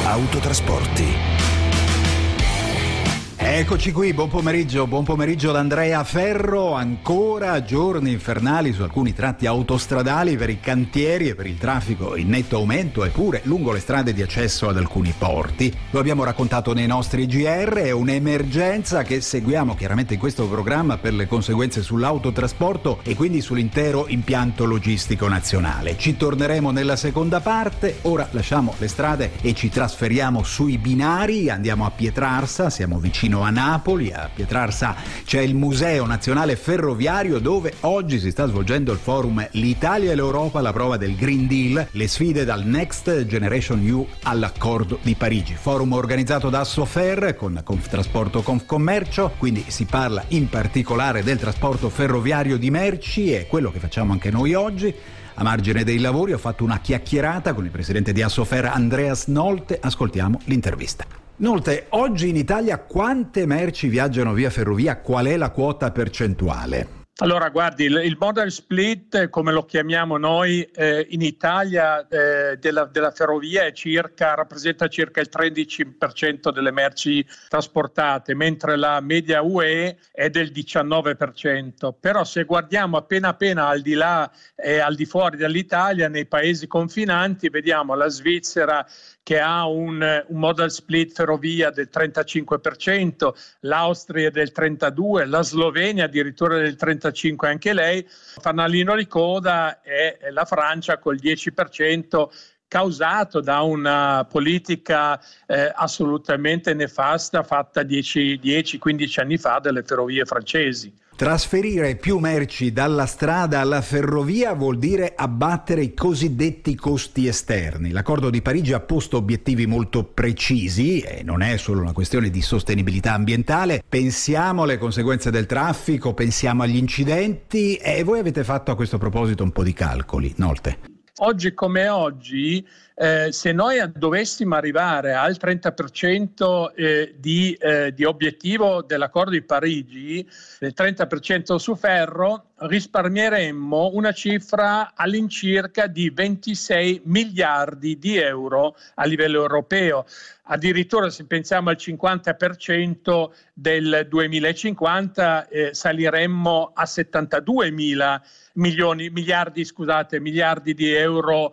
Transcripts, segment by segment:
Autotrasporti. Eccoci qui, buon pomeriggio da Andrea Ferro. Ancora giorni infernali su alcuni tratti autostradali per i cantieri e per il traffico in netto aumento, eppure lungo le strade di accesso ad alcuni porti. Lo abbiamo raccontato nei nostri GR, è un'emergenza che seguiamo chiaramente in questo programma per le conseguenze sull'autotrasporto e quindi sull'intero impianto logistico nazionale. Ci torneremo nella seconda parte, ora lasciamo le strade e ci trasferiamo sui binari, andiamo a Pietrarsa, siamo vicino a Napoli. A Pietrarsa c'è il Museo Nazionale Ferroviario, dove oggi si sta svolgendo il forum L'Italia e l'Europa, la prova del Green Deal, le sfide dal Next Generation EU all'Accordo di Parigi. Forum organizzato da Sofer con Conftrasporto Confcommercio, quindi si parla in particolare del trasporto ferroviario di merci, e quello che facciamo anche noi oggi. A margine dei lavori ho fatto una chiacchierata con il presidente di Assofer, Andreas Nolte. Ascoltiamo l'intervista. Nolte, oggi in Italia quante merci viaggiano via ferrovia? Qual è la quota percentuale? Allora, guardi, il model split, come lo chiamiamo noi in Italia, della ferrovia rappresenta circa il 13% delle merci trasportate, mentre la media UE è del 19%. Però se guardiamo appena al di là e al di fuori dall'Italia, nei paesi confinanti, vediamo la Svizzera che ha un model split ferrovia del 35%, l'Austria del 32%, la Slovenia addirittura del 35% anche lei. Fanalino di coda è la Francia col 10%, causato da una politica assolutamente nefasta fatta 10-15 anni fa dalle ferrovie francesi. Trasferire più merci dalla strada alla ferrovia vuol dire abbattere i cosiddetti costi esterni. L'Accordo di Parigi ha posto obiettivi molto precisi e non è solo una questione di sostenibilità ambientale. Pensiamo alle conseguenze del traffico, pensiamo agli incidenti, e voi avete fatto a questo proposito un po' di calcoli, Nolte. Oggi come oggi, se noi dovessimo arrivare al 30% di obiettivo dell'Accordo di Parigi, del 30% su ferro, risparmieremmo una cifra all'incirca di 26 miliardi di euro a livello europeo. Addirittura se pensiamo al 50% del 2050 saliremmo a 72 miliardi di euro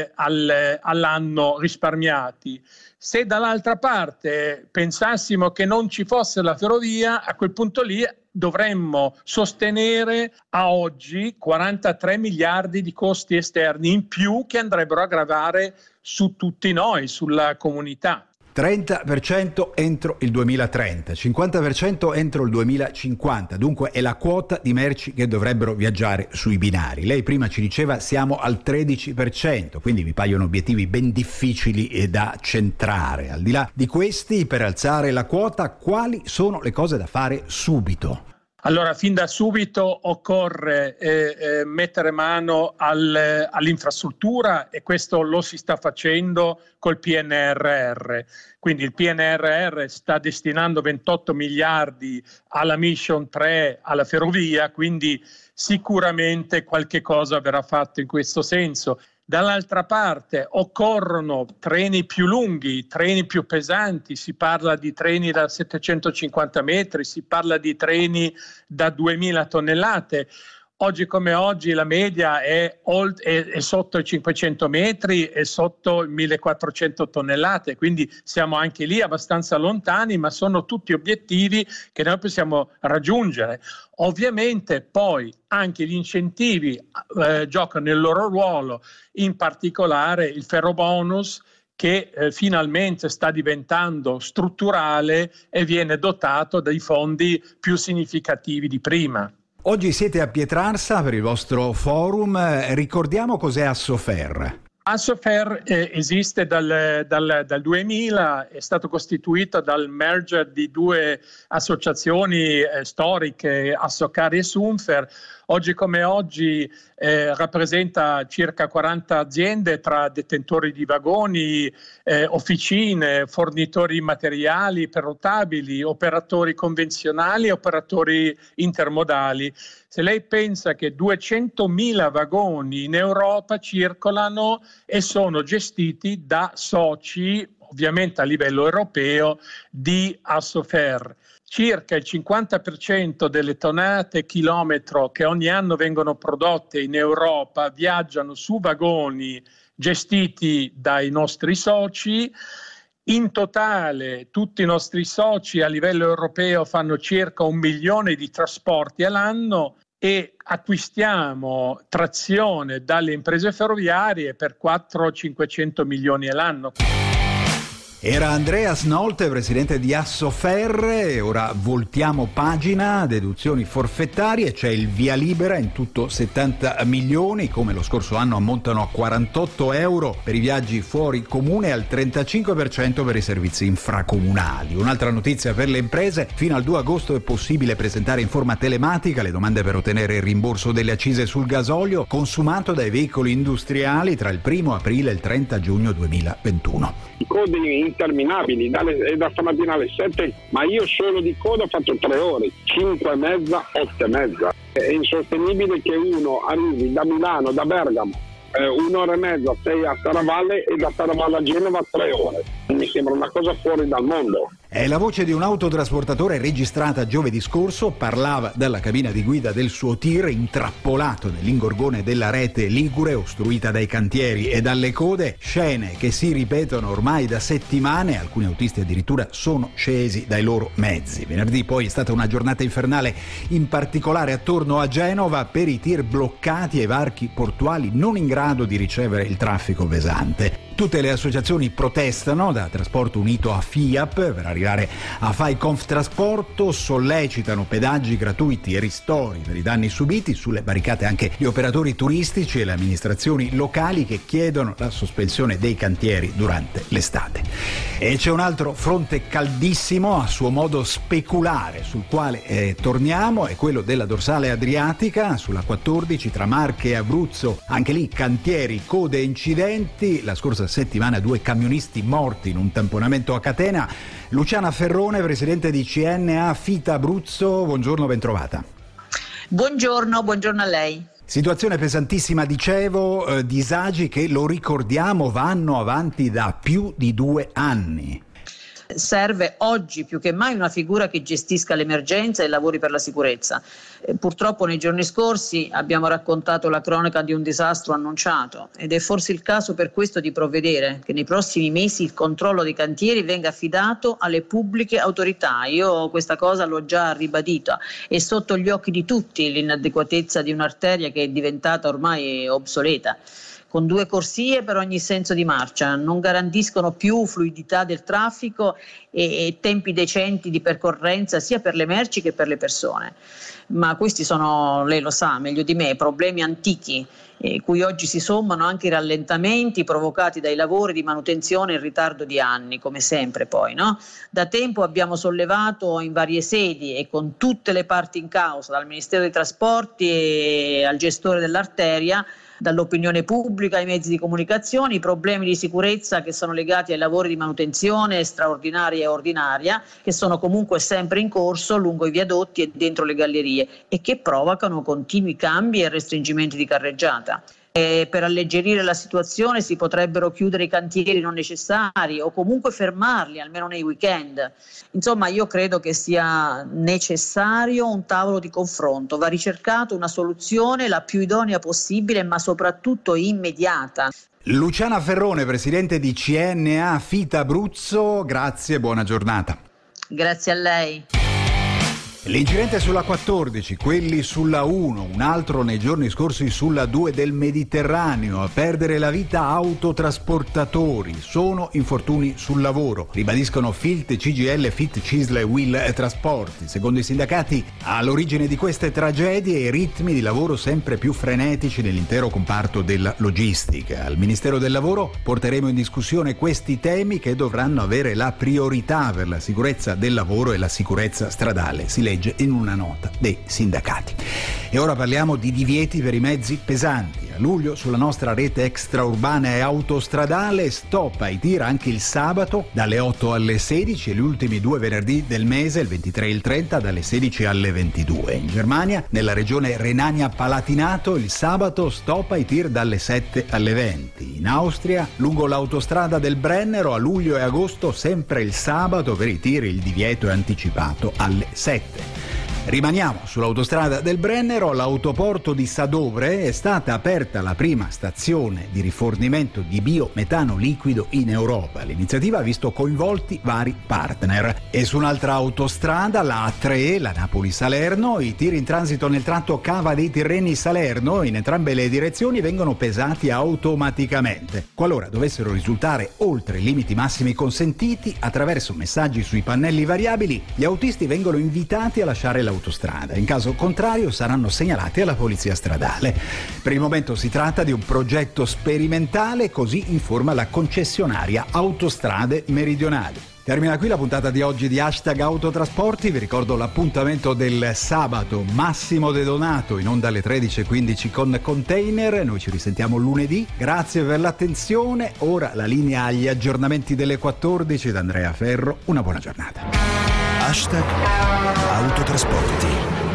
all'anno risparmiati. Se dall'altra parte pensassimo che non ci fosse la ferrovia, a quel punto lì dovremmo sostenere a oggi 43 miliardi di costi esterni in più che andrebbero a gravare su tutti noi, sulla comunità. 30% entro il 2030, 50% entro il 2050, dunque è la quota di merci che dovrebbero viaggiare sui binari. Lei prima ci diceva siamo al 13%, quindi mi paiono obiettivi ben difficili da centrare. Al di là di questi, per alzare la quota, quali sono le cose da fare subito? Allora, fin da subito occorre mettere mano all'infrastruttura, e questo lo si sta facendo col PNRR. Quindi il PNRR sta destinando 28 miliardi alla Mission 3, alla ferrovia, quindi sicuramente qualche cosa verrà fatto in questo senso. Dall'altra parte occorrono treni più lunghi, treni più pesanti, si parla di treni da 750 metri, si parla di treni da 2000 tonnellate. Oggi come oggi la media è sotto i 500 metri e sotto i 1400 tonnellate, quindi siamo anche lì abbastanza lontani, ma sono tutti obiettivi che noi possiamo raggiungere. Ovviamente poi anche gli incentivi giocano il loro ruolo, in particolare il ferrobonus, che finalmente sta diventando strutturale e viene dotato dai fondi più significativi di prima. Oggi siete a Pietrarsa per il vostro forum, ricordiamo cos'è Assofer. Assofer esiste dal 2000, è stato costituito dal merger di due associazioni storiche, Assocar e Sunfer. Oggi come oggi rappresenta circa 40 aziende tra detentori di vagoni, officine, fornitori materiali per rotabili, operatori convenzionali e operatori intermodali. Se lei pensa che 200.000 vagoni in Europa circolano e sono gestiti da soci ovviamente a livello europeo, di Assofer. Circa il 50% delle tonnellate chilometro che ogni anno vengono prodotte in Europa viaggiano su vagoni gestiti dai nostri soci. In totale tutti i nostri soci a livello europeo fanno circa 1 milione di trasporti all'anno e acquistiamo trazione dalle imprese ferroviarie per 400-500 milioni all'anno. Era Andreas Nolte, presidente di Assofer, e ora voltiamo pagina, deduzioni forfettarie, c'è il via libera, in tutto 70 milioni, come lo scorso anno ammontano a 48 euro per i viaggi fuori comune e al 35% per i servizi infracomunali. Un'altra notizia per le imprese, fino al 2 agosto è possibile presentare in forma telematica le domande per ottenere il rimborso delle accise sul gasolio consumato dai veicoli industriali tra il 1 aprile e il 30 giugno 2021. I codi interminabili da stamattina alle 7, ma io solo di coda ho fatto 3 ore, 5 e mezza, 8 e mezza. È insostenibile che uno arrivi da Milano, da Bergamo, 1 ora e mezza, 6 a Serravalle e da Serravalle a Genova 3 ore. Mi sembra una cosa fuori dal mondo. È la voce di un autotrasportatore registrata giovedì scorso, parlava dalla cabina di guida del suo tir intrappolato nell'ingorgone della rete ligure ostruita dai cantieri e dalle code, scene che si ripetono ormai da settimane, alcuni autisti addirittura sono scesi dai loro mezzi. Venerdì poi è stata una giornata infernale, in particolare attorno a Genova, per i tir bloccati e i varchi portuali non in grado di ricevere il traffico pesante. Tutte le associazioni protestano, da Trasporto Unito a FIAP, per arrivare a Fai Conftrasporto, sollecitano pedaggi gratuiti e ristori per i danni subiti, sulle barricate anche gli operatori turistici e le amministrazioni locali che chiedono la sospensione dei cantieri durante l'estate. E c'è un altro fronte caldissimo, a suo modo speculare, sul quale torniamo, è quello della dorsale adriatica, sulla 14 tra Marche e Abruzzo, anche lì cantieri, code e incidenti. La scorsa settimana 2 camionisti morti in un tamponamento a catena. Luciana Ferrone, presidente di CNA Fita Abruzzo, buongiorno, bentrovata. Buongiorno a lei. Situazione pesantissima, dicevo, disagi che, lo ricordiamo, vanno avanti da più di 2 anni. Serve oggi più che mai una figura che gestisca l'emergenza e lavori per la sicurezza. Purtroppo nei giorni scorsi abbiamo raccontato la cronaca di un disastro annunciato ed è forse il caso per questo di provvedere che nei prossimi mesi il controllo dei cantieri venga affidato alle pubbliche autorità. Io questa cosa l'ho già ribadita. È sotto gli occhi di tutti l'inadeguatezza di un'arteria che è diventata ormai obsoleta, con 2 corsie per ogni senso di marcia, non garantiscono più fluidità del traffico e tempi decenti di percorrenza sia per le merci che per le persone. Ma questi sono, lei lo sa meglio di me, problemi antichi, cui oggi si sommano anche i rallentamenti provocati dai lavori di manutenzione in ritardo di anni, come sempre poi, no? Da tempo abbiamo sollevato in varie sedi e con tutte le parti in causa, dal Ministero dei Trasporti e al gestore dell'arteria, dall'opinione pubblica ai mezzi di comunicazione, i problemi di sicurezza che sono legati ai lavori di manutenzione straordinaria e ordinaria, che sono comunque sempre in corso lungo i viadotti e dentro le gallerie e che provocano continui cambi e restringimenti di carreggiata. Per alleggerire la situazione si potrebbero chiudere i cantieri non necessari o comunque fermarli, almeno nei weekend. Insomma, io credo che sia necessario un tavolo di confronto, va ricercato una soluzione la più idonea possibile, ma soprattutto immediata. Luciana Ferrone, presidente di CNA Fita Abruzzo, grazie, buona giornata. Grazie a lei. L'incidente sulla 14, quelli sulla 1, un altro nei giorni scorsi sulla 2 del Mediterraneo, a perdere la vita autotrasportatori, sono infortuni sul lavoro, ribadiscono FILT, CGIL, FIT, CISL e WIL Trasporti. Secondo i sindacati, all'origine di queste tragedie i ritmi di lavoro sempre più frenetici nell'intero comparto della logistica. Al Ministero del Lavoro porteremo in discussione questi temi che dovranno avere la priorità per la sicurezza del lavoro e la sicurezza stradale, si legge in una nota dei sindacati. E ora parliamo di divieti per i mezzi pesanti. A luglio sulla nostra rete extraurbana e autostradale stop ai tir anche il sabato dalle 8 alle 16 e gli ultimi 2 venerdì del mese, il 23 e il 30, dalle 16 alle 22. In Germania, nella regione Renania-Palatinato, il sabato stop ai tir dalle 7 alle 20. In Austria, lungo l'autostrada del Brennero, a luglio e agosto, sempre il sabato per i tir il divieto è anticipato alle 7. Rimaniamo sull'autostrada del Brennero. All'autoporto di Sadovre è stata aperta la prima stazione di rifornimento di biometano liquido in Europa. L'iniziativa ha visto coinvolti vari partner. E su un'altra autostrada, la A3, la Napoli-Salerno, i tir in transito nel tratto Cava dei Tirreni-Salerno in entrambe le direzioni vengono pesati automaticamente. Qualora dovessero risultare oltre i limiti massimi consentiti, attraverso messaggi sui pannelli variabili, gli autisti vengono invitati a lasciare l'autostrada. In caso contrario saranno segnalati alla polizia stradale. Per il momento si tratta di un progetto sperimentale, così informa la concessionaria Autostrade Meridionali. Termina qui la puntata di oggi di Hashtag Autotrasporti. Vi ricordo l'appuntamento del sabato, Massimo De Donato in onda alle 13:15 con Container. Noi ci risentiamo lunedì. Grazie per l'attenzione. Ora la linea agli aggiornamenti delle 14 da Andrea Ferro. Una buona giornata. Hashtag Autotrasporti.